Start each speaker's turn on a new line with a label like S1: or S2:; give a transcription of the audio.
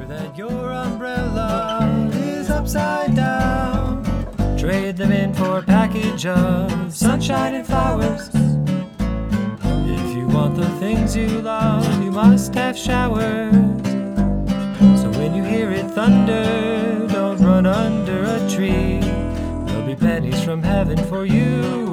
S1: that your umbrella is upside down. Trade them in for a package of sunshine and flowers. If you want the things you love, you must have showers. So when you hear it thunder, don't run under a tree. There'll be pennies from heaven for you.